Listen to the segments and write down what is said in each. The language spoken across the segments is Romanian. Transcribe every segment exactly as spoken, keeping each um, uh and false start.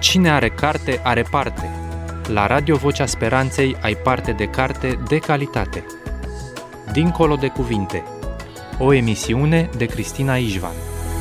Cine are carte, are parte. La Radio Vocea Speranței ai parte de carte de calitate. Dincolo de cuvinte. O emisiune de Cristina Ișvan.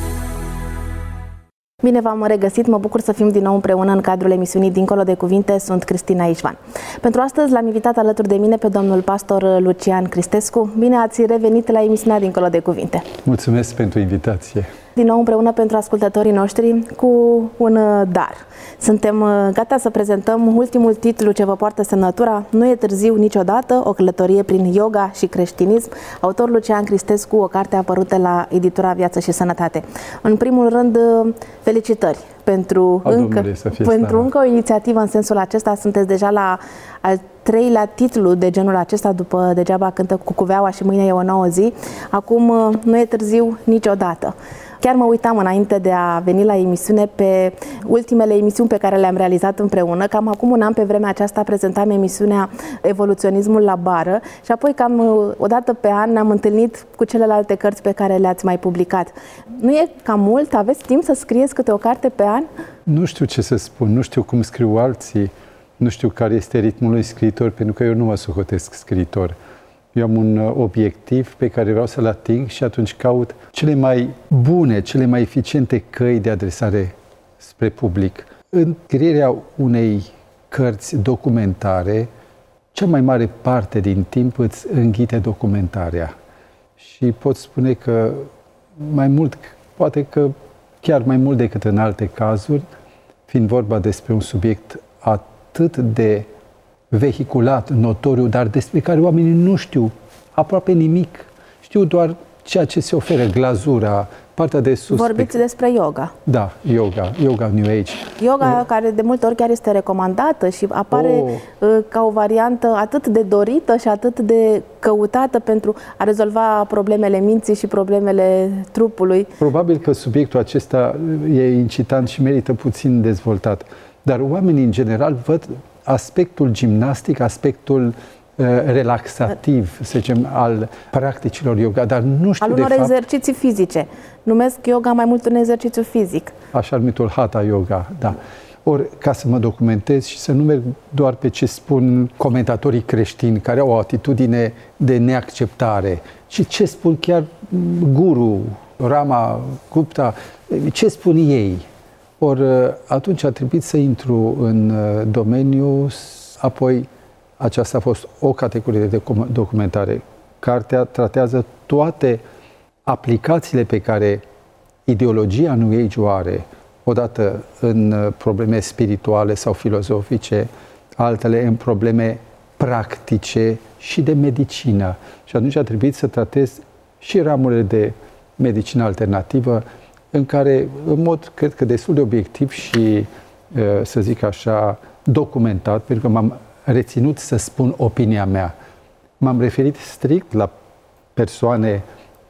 Bine v-am regăsit, mă bucur să fim din nou împreună în cadrul emisiunii Dincolo de Cuvinte, sunt Cristina Ișvan. Pentru astăzi l-am invitat alături de mine pe domnul pastor Lucian Cristescu. Bine ați revenit la emisiunea Dincolo de Cuvinte. Mulțumesc pentru invitație. Din nou împreună pentru ascultătorii noștri cu un dar. Suntem gata să prezentăm ultimul titlu ce vă poartă semnătura Nu e târziu niciodată, o călătorie prin yoga și creștinism. Autor Lucian Cristescu, o carte apărută la editura Viață și Sănătate. În primul rând, felicitări pentru, încă, pentru încă o inițiativă în sensul acesta. Sunteți deja la al treilea titlu de genul acesta, după Degeaba cântă cucuveaua și Mâine e o nouă zi. Acum nu e târziu niciodată. Chiar mă uitam înainte de a veni la emisiune pe ultimele emisiuni pe care le-am realizat împreună. Cam acum un an pe vremea aceasta prezentam emisiunea Evoluționismul la bară și apoi cam o dată pe an ne-am întâlnit cu celelalte cărți pe care le-ați mai publicat. Nu e cam mult? Aveți timp să scrieți câte o carte pe an? Nu știu ce să spun, nu știu cum scriu alții, nu știu care este ritmul unui scriitor, pentru că eu nu mă socotesc scriitor. Eu am un obiectiv pe care vreau să-l ating și atunci caut cele mai bune, cele mai eficiente căi de adresare spre public. În scrierea unei cărți documentare, cea mai mare parte din timp îți înghite documentarea. Și pot spune că mai mult, poate că chiar mai mult decât în alte cazuri, fiind vorba despre un subiect atât de vehiculat, notoriu, dar despre care oamenii nu știu aproape nimic. Știu doar ceea ce se oferă, glazura, partea de sus. Vorbiți pe... despre yoga. Da, yoga, yoga New Age. Yoga e... care de multe ori chiar este recomandată și apare oh. ca o variantă atât de dorită și atât de căutată pentru a rezolva problemele minții și problemele trupului. Probabil că subiectul acesta e incitant și merită puțin dezvoltat. Dar oamenii în general văd aspectul gimnastic, aspectul uh, relaxativ, să zicem, al practicilor yoga, dar nu știu al de unor fapt... exerciții fizice. Numesc yoga mai mult un exercițiu fizic. Așa numitul Hatha Yoga, da. Ori, ca să mă documentez și să nu merg doar pe ce spun comentatorii creștini, care au o atitudine de neacceptare, ci ce spun chiar guru, Rama Gupta, ce spun ei. Ori atunci a trebuit să intru în domeniu, apoi aceasta a fost o categorie de documentare. Cartea tratează toate aplicațiile pe care ideologia New Age o are, odată în probleme spirituale sau filozofice, altele în probleme practice și de medicină. Și atunci a trebuit să tratez și ramurile de medicină alternativă, în care, în mod, cred că destul de obiectiv și, să zic așa, documentat, pentru că m-am reținut să spun opinia mea. M-am referit strict la persoane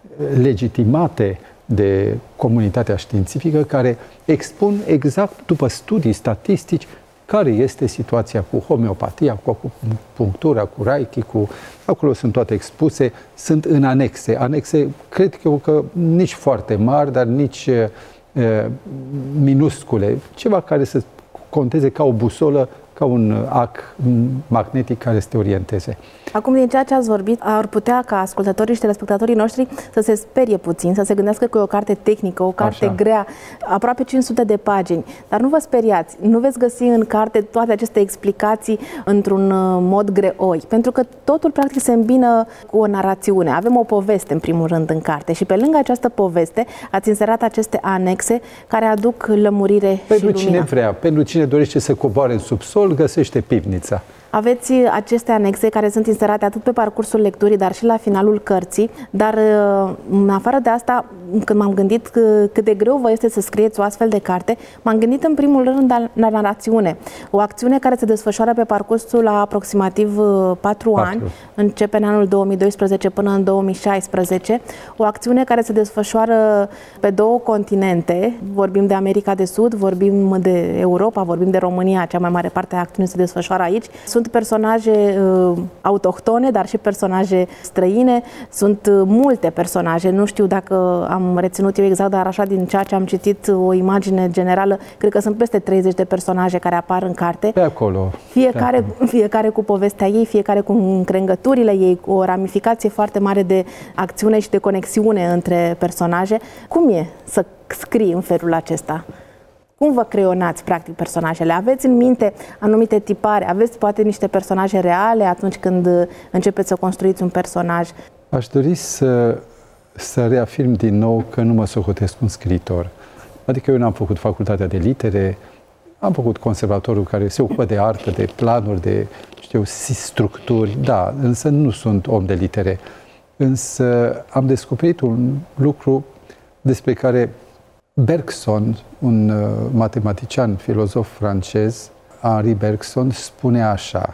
legitimate de comunitatea științifică care expun exact, după studii statistici, care este situația cu homeopatia, cu acupunctura, cu reiki, cu... Acolo sunt toate expuse, sunt în anexe. Anexe, cred eu că nici foarte mari, dar nici uh, minuscule. Ceva care să conteze ca o busolă, ca un ac magnetic care să te orienteze. Acum, din ceea ce ați vorbit, ar putea ca ascultătorii și telespectatorii noștri să se sperie puțin, să se gândească că e o carte tehnică, o carte Așa. grea, aproape cinci sute de pagini. Dar nu vă speriați, nu veți găsi în carte toate aceste explicații într-un mod greoi, pentru că totul practic se îmbină cu o narațiune. Avem o poveste, în primul rând, în carte și pe lângă această poveste ați inserat aceste anexe care aduc lămurire pentru și lumină. Pentru cine vrea, pentru cine dorește să coboare în subsol, găsește pivnița. Aveți aceste anexe care sunt inserate atât pe parcursul lecturii, dar și la finalul cărții. Dar, în afară de asta, când m-am gândit cât de greu vă este să scrieți o astfel de carte, m-am gândit în primul rând la narațiune. O acțiune care se desfășoară pe parcursul la aproximativ patru ani, începe în anul două mii doisprezece până în două mii șaisprezece. O acțiune care se desfășoară pe două continente. Vorbim de America de Sud, vorbim de Europa, vorbim de România, cea mai mare parte a acțiunii se desfășoară aici. Sunt personaje uh, autohtone, dar și personaje străine. Sunt uh, multe personaje. Nu știu dacă am reținut eu exact, dar așa din ceea ce am citit o imagine generală, cred că sunt peste treizeci de personaje care apar în carte. Pe acolo. Fiecare, pe acolo. fiecare cu povestea ei, fiecare cu încrengăturile ei, cu o ramificație foarte mare de acțiune și de conexiune între personaje. Cum e să scrii în felul acesta? Cum vă creionați, practic, personajele? Aveți în minte anumite tipare? Aveți, poate, niște personaje reale atunci când începeți să construiți un personaj? Aș dori să, să reafirm din nou că nu mă socotesc un scriitor. Adică eu n-am făcut facultatea de litere, am făcut conservatorul care se ocupă de artă, de planuri, de, știu, structuri, da, însă nu sunt om de litere. Însă am descoperit un lucru despre care Bergson, un uh, matematician, filozof francez, Henri Bergson, spune așa: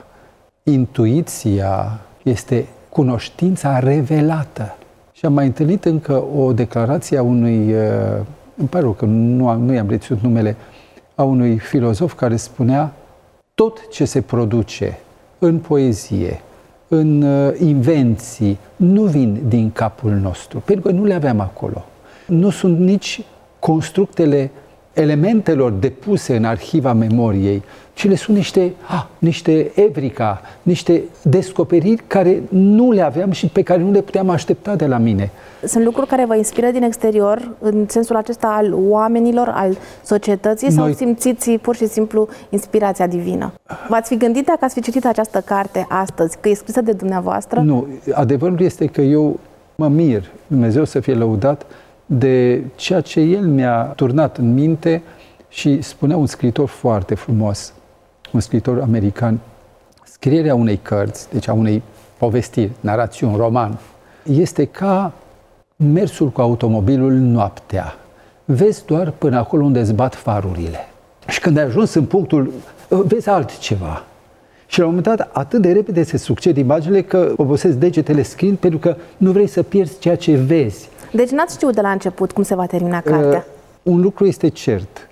intuiția este cunoștința revelată. Și am mai întâlnit încă o declarație a unui, uh, îmi pare rău că nu, am, nu i-am reținut numele, a unui filozof care spunea: tot ce se produce în poezie, în uh, invenții, nu vin din capul nostru, pentru că nu le aveam acolo. Nu sunt nici constructele elementelor depuse în arhiva memoriei, ci le sunt niște, ah, niște evrica, niște descoperiri care nu le aveam și pe care nu le puteam aștepta de la mine. Sunt lucruri care vă inspiră din exterior, în sensul acesta al oamenilor, al societății, Noi... sau simțiți pur și simplu inspirația divină? V-ați fi gândit, dacă ați fi citit această carte astăzi, că e scrisă de dumneavoastră? Nu, adevărul este că eu mă mir, Dumnezeu să fie lăudat, de ceea ce El mi-a turnat în minte. Și spunea un scriitor foarte frumos, un scriitor american: scrierea unei cărți, deci a unei povestiri, narațiuni, roman, este ca mersul cu automobilul noaptea. Vezi doar până acolo unde îți bat farurile. Și când ai ajuns în punctul, vezi altceva. Și la un moment dat, atât de repede se succed imaginile că obosesc degetele scriind, pentru că nu vrei să pierzi ceea ce vezi. Deci n-ați știut de la început cum se va termina cartea? Uh, un lucru este cert,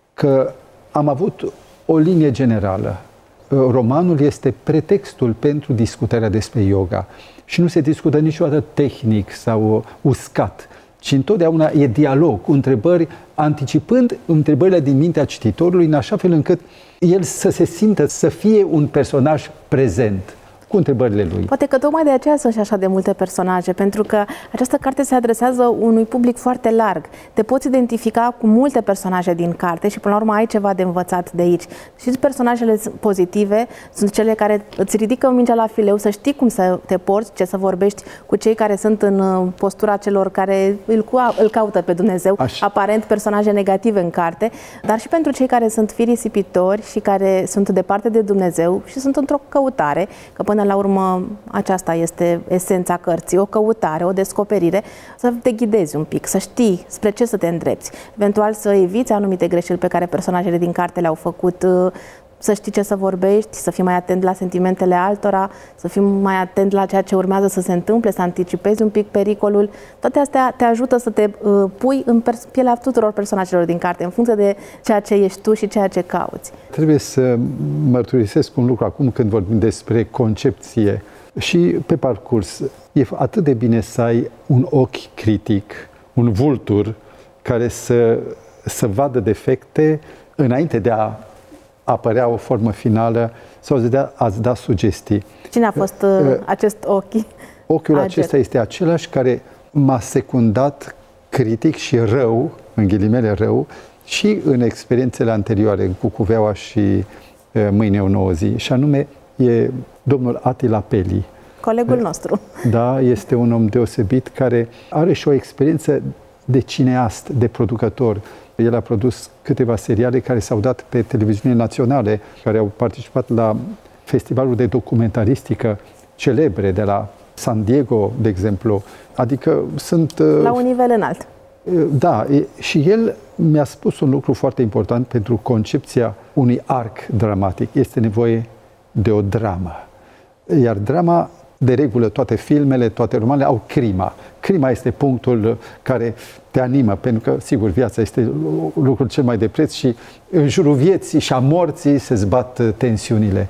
că am avut o linie generală. Romanul este pretextul pentru discutarea despre yoga și nu se discută niciodată tehnic sau uscat, ci întotdeauna e dialog cu întrebări, anticipând întrebările din mintea cititorului, în așa fel încât el să se simtă, să fie un personaj prezent cu întrebările lui. Poate că tocmai de aceea sunt și așa de multe personaje, pentru că această carte se adresează unui public foarte larg. Te poți identifica cu multe personaje din carte și până la urmă ai ceva de învățat de aici. Și personajele pozitive sunt cele care îți ridică mingea la fileu, să știi cum să te porți, ce să vorbești cu cei care sunt în postura celor care îl, îl caută pe Dumnezeu, Aș. aparent personaje negative în carte, dar și pentru cei care sunt fii risipitori și care sunt departe de Dumnezeu și sunt într-o căutare, că până Până la urmă, aceasta este esența cărții, o căutare, o descoperire, să te ghidezi un pic, să știi spre ce să te îndrepți, eventual să eviți anumite greșeli pe care personajele din carte le-au făcut, să știi ce să vorbești, să fii mai atent la sentimentele altora, să fii mai atent la ceea ce urmează să se întâmple, să anticipezi un pic pericolul. Toate astea te ajută să te uh, pui în pielea tuturor personajelor din carte, în funcție de ceea ce ești tu și ceea ce cauți. Trebuie să mărturisesc un lucru acum când vorbim despre concepție și pe parcurs. E atât de bine să ai un ochi critic, un vultur care să, să vadă defecte înainte de a apărea o formă finală sau să ați da sugestii. Cine a fost uh, acest ochi? Ochiul Ager. Acesta este același care m-a secundat critic și rău, în ghilimele rău, și în experiențele anterioare, în Cucuveaua și uh, Mâine o nouă zi. Și anume e domnul Attila Peli. Colegul nostru. Da, este un om deosebit care are și o experiență de cineast, de producător. El a produs câteva seriale care s-au dat pe televiziune naționale, care au participat la festivaluri de documentaristică celebre de la San Diego, de exemplu. Adică sunt... La un nivel înalt. Da, și el mi-a spus un lucru foarte important pentru concepția unui arc dramatic. Este nevoie de o dramă. Iar drama, de regulă, toate filmele, toate romanele au crima. Crima este punctul care te animă, pentru că, sigur, viața este lucrul cel mai de preț și în jurul vieții și a morții se zbat tensiunile.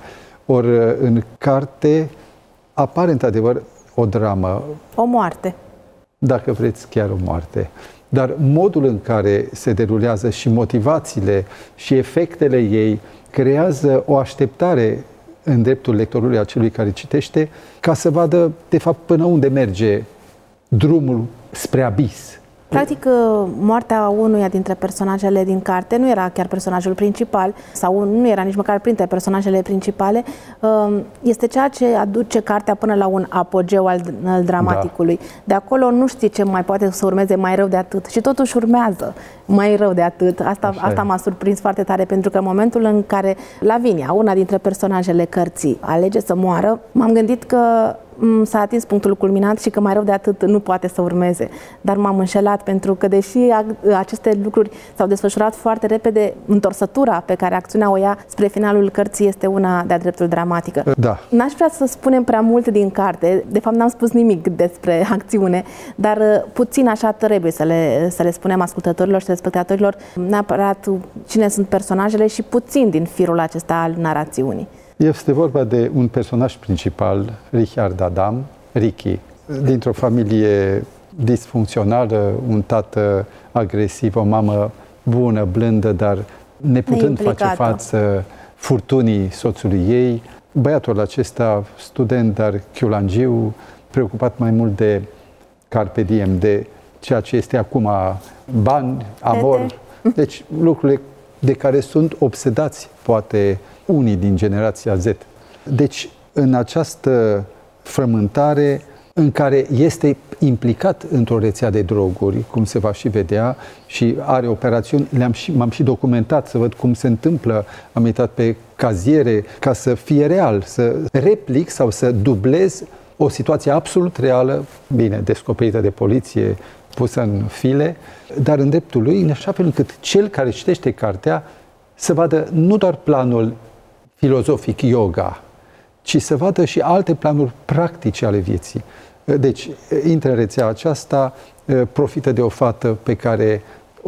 Ori în carte apare într-adevăr o dramă. O moarte. Dacă vreți, chiar o moarte. Dar modul în care se derulează și motivațiile și efectele ei creează o așteptare în dreptul lectorului, acelui care citește, ca să vadă, de fapt, până unde merge drumul spre abis. Practic, moartea unuia dintre personajele din carte nu era chiar personajul principal sau nu era nici măcar printre personajele principale. Este ceea ce aduce cartea până la un apogeu al, al dramaticului. Da. De acolo nu știi ce mai poate să urmeze mai rău de atât și totuși urmează mai rău de atât. Asta, asta m-a surprins foarte tare, pentru că în momentul în care Lavinia, una dintre personajele cărții, alege să moară, m-am gândit că s-a atins punctul culminant și că mai rău de atât nu poate să urmeze. Dar m-am înșelat, pentru că deși aceste lucruri s-au desfășurat foarte repede, întorsătura pe care acțiunea o ia spre finalul cărții este una de-a dreptul dramatică. Da. N-aș vrea să spunem prea mult din carte, de fapt n-am spus nimic despre acțiune, dar puțin așa trebuie să le, să le spunem ascultătorilor și spectatorilor neapărat cine sunt personajele și puțin din firul acesta al narațiunii. Este vorba de un personaj principal, Richard Adam, Ricky, dintr-o familie disfuncțională, un tată agresiv, o mamă bună, blândă, dar neputând face față furtunii soțului ei. Băiatul acesta, student, dar chiulangiu, preocupat mai mult de carpe diem, de ceea ce este acum bani, amor. Deci lucrurile de care sunt obsedați, poate, unii din generația Z. Deci, în această frământare în care este implicat într-o rețea de droguri, cum se va și vedea, și are operațiuni, le-am și, m-am și documentat să văd cum se întâmplă, am uitat pe caziere, ca să fie real, să replic sau să dublez o situație absolut reală, bine, descoperită de poliție, pusă în file, dar în dreptul lui, în așa fel încât cel care citește cartea să vadă nu doar planul filozofic, yoga, ci să vadă și alte planuri practice ale vieții. Deci, intră în rețea aceasta, profită de o fată pe care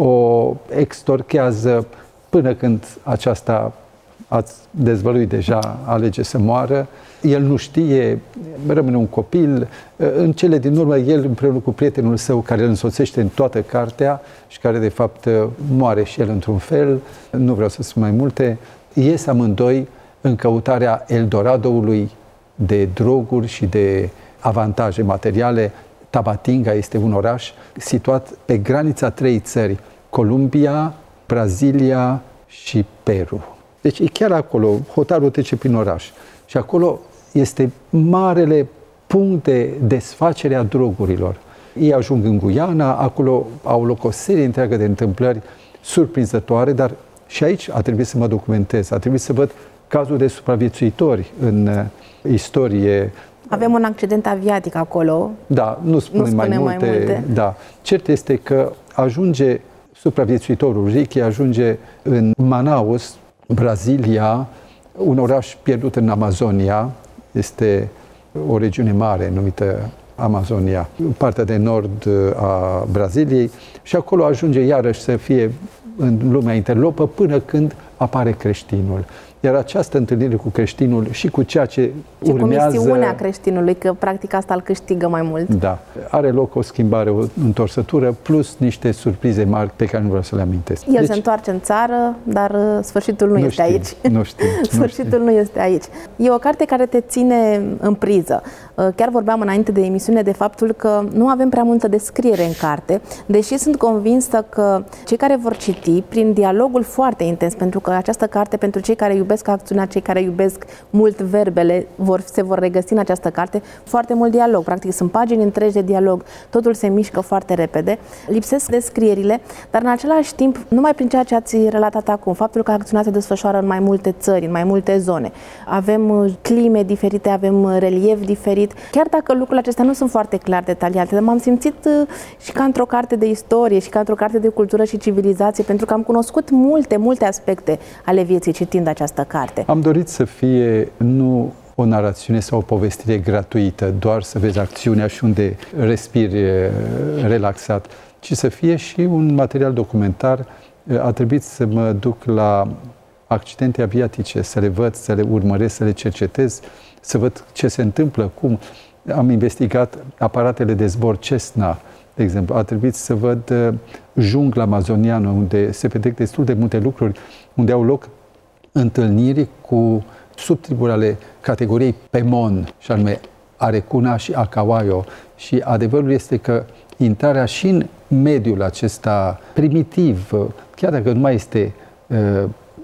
o extorchează până când aceasta, ați dezvăluit deja, alege să moară. El nu știe, rămâne un copil. În cele din urmă, el împreună cu prietenul său, care îl însoțește în toată cartea și care de fapt moare și el într-un fel, nu vreau să spun mai multe, ies amândoi în căutarea Eldoradoului de droguri și de avantaje materiale. Tabatinga este un oraș situat pe granița trei țări, Columbia, Brazilia și Peru. Deci e chiar acolo, hotarul trece prin oraș. Și acolo este marele punct de desfacere a drogurilor. Ei ajung în Guyana, acolo au loc o serie întreagă de întâmplări surprinzătoare, dar și aici a trebuit să mă documentez, a trebuit să văd cazuri de supraviețuitori în istorie. Avem un accident aviatic acolo. Da, nu spunem, nu spunem mai, multe, mai multe. Da. Cert este că ajunge supraviețuitorul Ricky, ajunge în Manaus, Brazilia, un oraș pierdut în Amazonia, este o regiune mare numită Amazonia, partea de nord a Braziliei, și acolo ajunge iarăși să fie în lumea interlopă până când apare creștinul. Iar această întâlnire cu creștinul și cu ceea ce și urmează... cu misiunea creștinului, că practic asta îl câștigă mai mult. Da. Are loc o schimbare, o întorsătură, plus niște surprize mari pe care nu vreau să le amintesc. El deci, se întoarce în țară, dar sfârșitul nu, nu este știm, aici. Nu știu. Sfârșitul nu, nu este aici. E o carte care te ține în priză. Chiar vorbeam înainte de emisiune de faptul că nu avem prea multă descriere în carte, deși sunt convinsă că cei care vor citi, prin dialogul foarte intens, pentru că această carte, pentru cei care iubesc acțiunea, cei care iubesc mult verbele, vor, se vor regăsi în această carte, foarte mult dialog. Practic sunt pagini întregi de dialog, totul se mișcă foarte repede, lipsesc descrierile, dar în același timp, numai prin ceea ce ați relatat acum, faptul că acțiunea se desfășoară în mai multe țări, în mai multe zone, avem clime diferite, avem relief diferit, chiar dacă lucrurile acestea nu sunt foarte clar detaliate, m-am simțit și ca într-o carte de istorie și ca într-o carte de cultură și civilizație, pentru că am cunoscut multe, multe aspecte ale vieții citind această carte. Am dorit să fie nu o narațiune sau o povestire gratuită, doar să vezi acțiunea și unde respiri relaxat, ci să fie și un material documentar. A trebuit să mă duc la accidente aviatice, să le văd, să le urmăresc, să le cercetez, să văd ce se întâmplă, cum. Am investigat aparatele de zbor Cessna, de exemplu. A trebuit să văd uh, jungla amazoniană, unde se petrec destul de multe lucruri, unde au loc întâlniri cu subtriburi ale categoriei Pemon, și anume Arecuna și Acawayo. Și adevărul este că intrarea și în mediul acesta primitiv, chiar dacă nu mai este uh,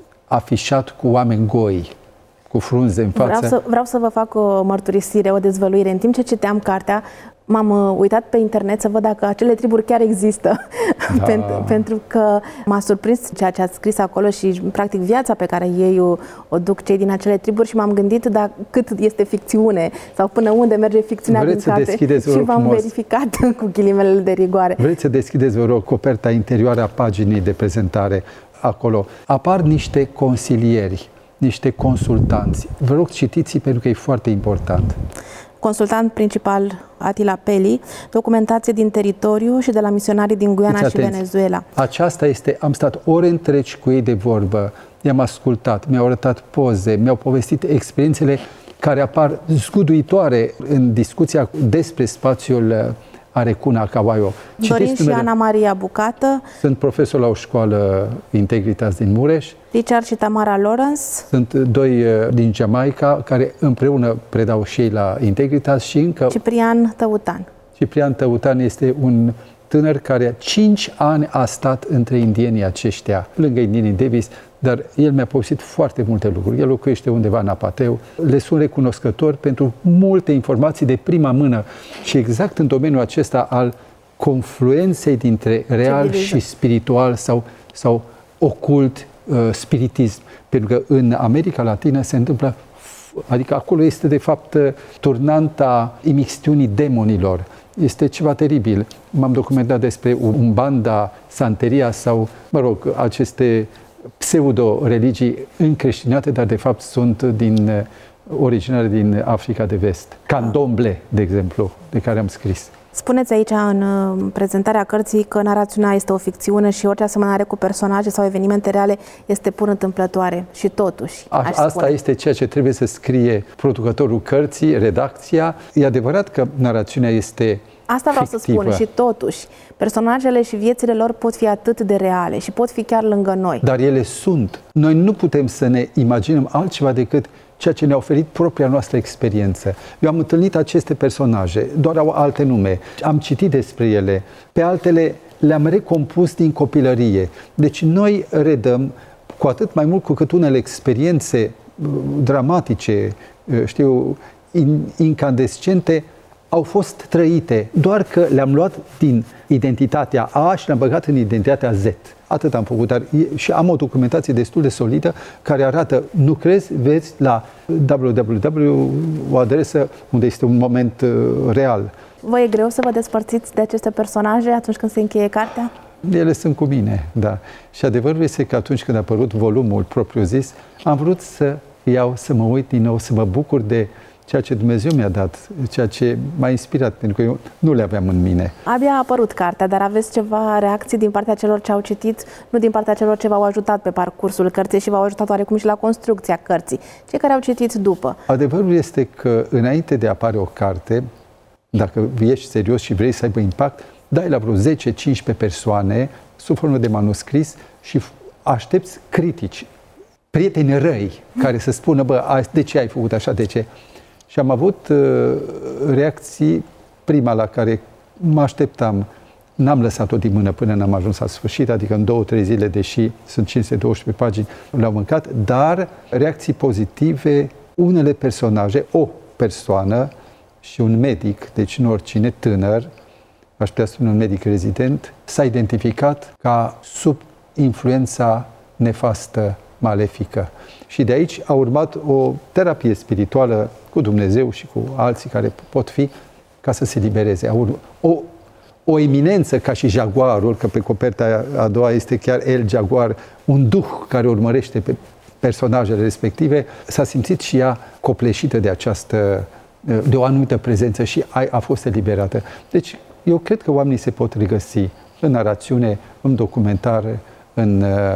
afișat cu oameni goi, cu frunze în față. Vreau să, vreau să vă fac o mărturisire, o dezvăluire. În timp ce citeam cartea, m-am uh, uitat pe internet să văd dacă acele triburi chiar există. Da. pentru, pentru că m-a surprins ceea ce ați scris acolo și, practic, viața pe care ei o, o duc cei din acele triburi și m-am gândit da, cât este ficțiune sau până unde merge ficțiunea. Vreți din carte. Și v-am frumos. verificat cu ghilimele de rigoare. Vreți să deschideți, vă rog, coperta interioară a paginii de prezentare acolo. Apar niște consilieri, niște consultanți. Vă rog, citiți pentru că e foarte important. Consultant principal Atila Peli, documentație din teritoriu și de la misionarii din Guiana și Venezuela. Aceasta este, am stat ore întregi cu ei de vorbă, i-am ascultat, mi-au arătat poze, mi-au povestit experiențele care apar zguduitoare în discuția despre spațiul Arecuna, Acawayo. Dorin și Ana Maria Bucată. Sunt profesor la o școală Integritas din Mureș. Richard și Tamara Lawrence. Sunt doi din Jamaica care împreună predau și ei la Integritas și încă... Ciprian Tăutan. Ciprian Tăutan este un tânăr care cinci ani a stat între indienii aceștia, lângă indienii Davis, dar el mi-a povestit foarte multe lucruri. El locuiește undeva în Apateu. Le sunt recunoscător pentru multe informații de prima mână și exact în domeniul acesta al confluenței dintre real și spiritual sau, sau ocult, uh, spiritism. Pentru că în America Latină se întâmplă, adică acolo este de fapt turnanta imixtiunii demonilor. Este ceva teribil. M-am documentat despre Umbanda, Santeria sau, mă rog, aceste pseudo-religii încreștinate, dar de fapt sunt din, originare din Africa de Vest. Candomblé, de exemplu, de care am scris. Spuneți aici în prezentarea cărții că narațiunea este o ficțiune și orice asemănare cu personaje sau evenimente reale este pur întâmplătoare. Și totuși, A, Asta spune. este ceea ce trebuie să scrie producătorul cărții, redacția. E adevărat că narațiunea este Asta vreau fictivă. să spun și totuși, personajele și viețile lor pot fi atât de reale și pot fi chiar lângă noi. Dar ele sunt. Noi nu putem să ne imaginăm altceva decât ceea ce ne-a oferit propria noastră experiență. Eu am întâlnit aceste personaje, doar au alte nume, am citit despre ele, pe altele le-am recompus din copilărie. Deci noi redăm, cu atât mai mult cu cât unele experiențe dramatice, știu, incandescente, au fost trăite, doar că le-am luat din identitatea A și le-am băgat în identitatea Z. Atât am făcut, dar și am o documentație destul de solidă care arată, nu crezi, vezi la w w w, o adresă unde este un moment uh, real. Vă e greu să vă despărțiți de aceste personaje atunci când se încheie cartea? Ele sunt cu mine, da. Și adevărul este că atunci când a apărut volumul propriu-zis, am vrut să iau, să mă uit din nou, să mă bucur de ceea ce Dumnezeu mi-a dat, ceea ce m-a inspirat, pentru că eu nu le aveam în mine. Abia a apărut cartea, dar aveți ceva reacții din partea celor ce au citit, nu din partea celor ce v-au ajutat pe parcursul cărții și v-au ajutat oarecum și la construcția cărții, cei care au citit după? Adevărul este că înainte de a apare o carte, dacă ești serios și vrei să aibă impact, dai la vreo zece cincisprezece persoane sub formă de manuscris și aștepți critici, prieteni răi, care să spună, bă, de ce ai făcut așa, de ce? Și am avut uh, reacții, prima la care mă așteptam, n-am lăsat-o din mână până n-am ajuns la sfârșit, adică în două, trei zile, deși sunt cinci sute douăsprezece pagini, le-au mâncat, dar reacții pozitive, unele personaje, o persoană și un medic, deci nu oricine, tânăr, aș putea spune un medic rezident, s-a identificat ca sub influența nefastă, malefică. Și de aici a urmat o terapie spirituală cu Dumnezeu și cu alții care pot fi, ca să se libereze. O, o eminență ca și jaguarul, că pe coperta a doua este chiar El Jaguar, un duh care urmărește pe personajele respective, s-a simțit și ea copleșită de această, de o anumită prezență și a, a fost eliberată. Deci eu cred că oamenii se pot regăsi în narațiune, în documentare, în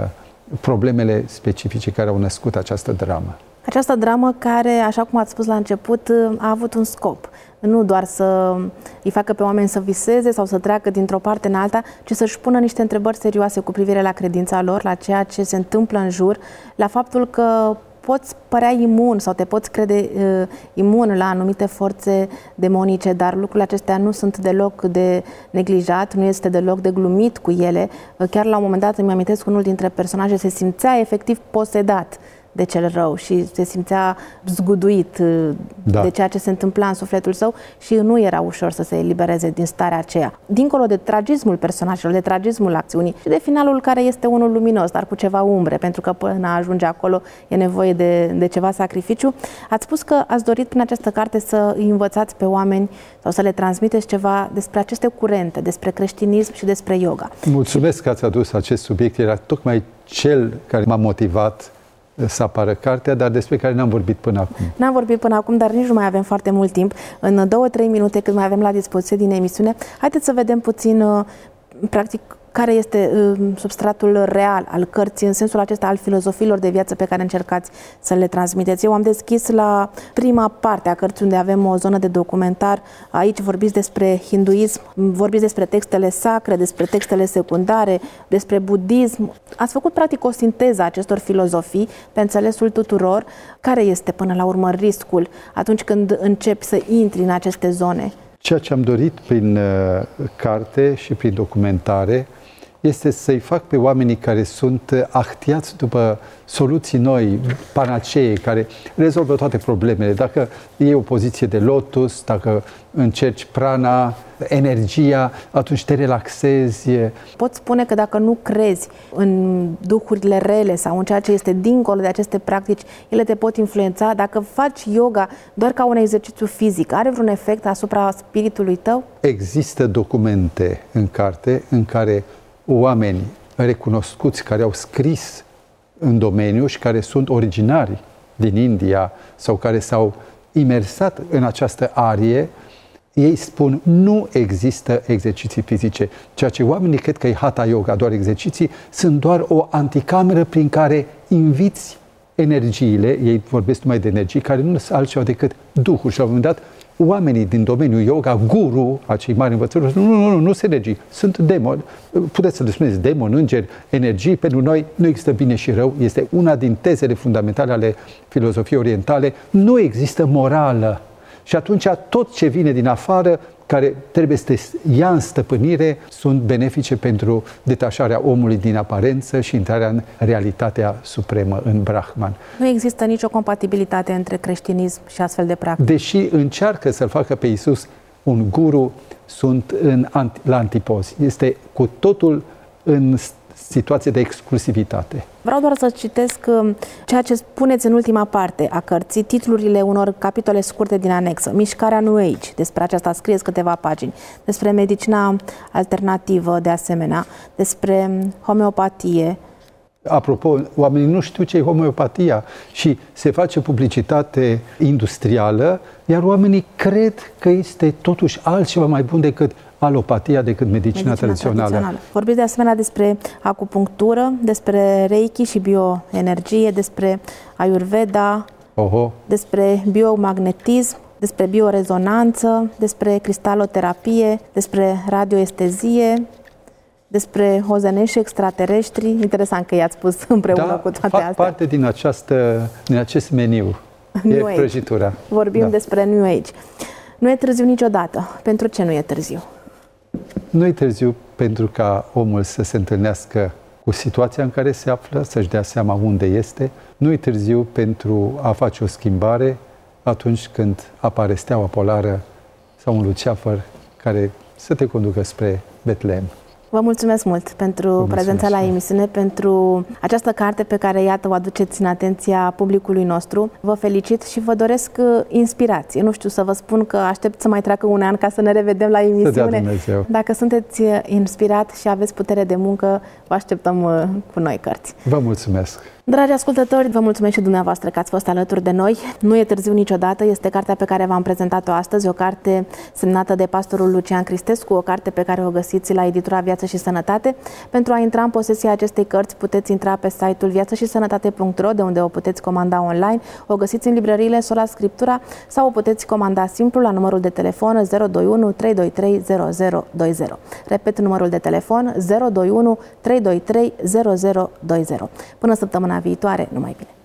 problemele specifice care au născut această dramă. Această dramă care, așa cum ați spus la început, a avut un scop. Nu doar să îi facă pe oameni să viseze sau să treacă dintr-o parte în alta, ci să-și pună niște întrebări serioase cu privire la credința lor, la ceea ce se întâmplă în jur, la faptul că poți părea imun sau te poți crede uh, imun la anumite forțe demonice, dar lucrurile acestea nu sunt deloc de neglijat, nu este deloc de glumit cu ele. Uh, chiar la un moment dat îmi amintesc unul dintre personaje se simțea efectiv posedat de cel rău și se simțea zguduit da. de ceea ce se întâmpla în sufletul său și nu era ușor să se elibereze din starea aceea. Dincolo de tragismul personajelor, de tragismul acțiunii și de finalul care este unul luminos, dar cu ceva umbre, pentru că până a ajunge acolo e nevoie de, de ceva sacrificiu. Ați spus că ați dorit prin această carte să îi învățați pe oameni sau să le transmiteți ceva despre aceste curente, despre creștinism și despre yoga. Mulțumesc că ați adus acest subiect, era tocmai cel care m-a motivat să apară cartea, dar despre care n-am vorbit până acum. N-am vorbit până acum, dar nici nu mai avem foarte mult timp. În două, trei minute, cât mai avem la dispoziție din emisiune, haideți să vedem puțin, practic, care este uh, substratul real al cărții, în sensul acesta al filozofiilor de viață pe care încercați să le transmiteți. Eu am deschis la prima parte a cărții, unde avem o zonă de documentar. Aici vorbiți despre hinduism, vorbiți despre textele sacre, despre textele secundare, despre budism. Ați făcut practic o sinteză a acestor filozofii pe înțelesul tuturor. Care este până la urmă riscul atunci când începi să intri în aceste zone? Ceea ce am dorit prin uh, carte și prin documentare este să-i fac pe oamenii care sunt ahtiați după soluții noi, panacee, care rezolvă toate problemele. Dacă iei o poziție de lotus, dacă încerci prana, energia, atunci te relaxezi. Pot spune că dacă nu crezi în duhurile rele sau în ceea ce este dincolo de aceste practici, ele te pot influența. Dacă faci yoga doar ca un exercițiu fizic, are vreun efect asupra spiritului tău? Există documente în carte în care oameni recunoscuți care au scris în domeniu și care sunt originari din India sau care s-au imersat în această arie, ei spun nu există exerciții fizice. Ceea ce oamenii cred că e Hatha Yoga, doar exerciții, sunt doar o anticameră prin care inviți energiile, ei vorbesc numai de energii, care nu sunt altceva decât duhuri. Și la un moment dat, oamenii din domeniul yoga, guru, acei mari învățători, nu, nu, nu, nu sunt energii, sunt demoni. Puteți să le spuneți demoni, îngeri, energii. Pentru noi nu există bine și rău. Este una din tezele fundamentale ale filozofiei orientale. Nu există morală. Și atunci tot ce vine din afară, care trebuie să te ia în stăpânire, sunt benefice pentru detașarea omului din aparență și intrarea în realitatea supremă, în Brahman. Nu există nicio compatibilitate între creștinism și astfel de practici. Deși încearcă să-l facă pe Iisus un guru, sunt în, la antipozi. Este cu totul în situație de exclusivitate. Vreau doar să citesc ceea ce spuneți în ultima parte a cărții, titlurile unor capitole scurte din anexă. Mișcarea New Age, despre aceasta scrieți câteva pagini, despre medicina alternativă de asemenea, despre homeopatie. Apropo, oamenii nu știu ce e homeopatia și se face publicitate industrială, iar oamenii cred că este totuși altceva mai bun decât alopatia, decât medicina, medicina tradițională. tradițională. Vorbiți de asemenea despre acupunctură, despre reiki și bioenergie, despre ayurveda, Oho. despre biomagnetism, despre biorezonanță, despre cristaloterapie, despre radioestezie, despre hozenești extraterestri. Interesant că i-ați spus împreună da, cu toate fac astea. parte din, această, din acest meniu. New e prăjitura. Vorbim da. despre New Age. Nu e târziu niciodată. Pentru ce nu e târziu? Nu e târziu pentru ca omul să se întâlnească cu situația în care se află, să-și dea seama unde este. Nu e târziu pentru a face o schimbare atunci când apare steaua polară sau un luceafăr care să te conducă spre Betlehem. Vă mulțumesc mult pentru mulțumesc. prezența la emisiune, pentru această carte pe care, iată, o aduceți în atenția publicului nostru. Vă felicit și vă doresc inspirație. Nu știu să vă spun că aștept să mai treacă un an ca să ne revedem la emisiune. Dacă sunteți inspirat și aveți putere de muncă, vă așteptăm cu noi cărți. Vă mulțumesc! Dragi ascultători, vă mulțumesc și dumneavoastră că ați fost alături de noi. Nu e târziu niciodată, este cartea pe care v-am prezentat-o astăzi, o carte semnată de pastorul Lucian Cristescu, o carte pe care o găsiți la editura Viață și Sănătate. Pentru a intra în posesia acestei cărți, puteți intra pe site-ul viață și sănătate punct ro, de unde o puteți comanda online, o găsiți în librăriile Sola Scriptura sau o puteți comanda simplu la numărul de telefon zero doi unu trei doi trei zero zero doi zero. Repet numărul de telefon zero doi unu trei doi trei zero zero doi zero. Până săptămâna viitoare, numai bine!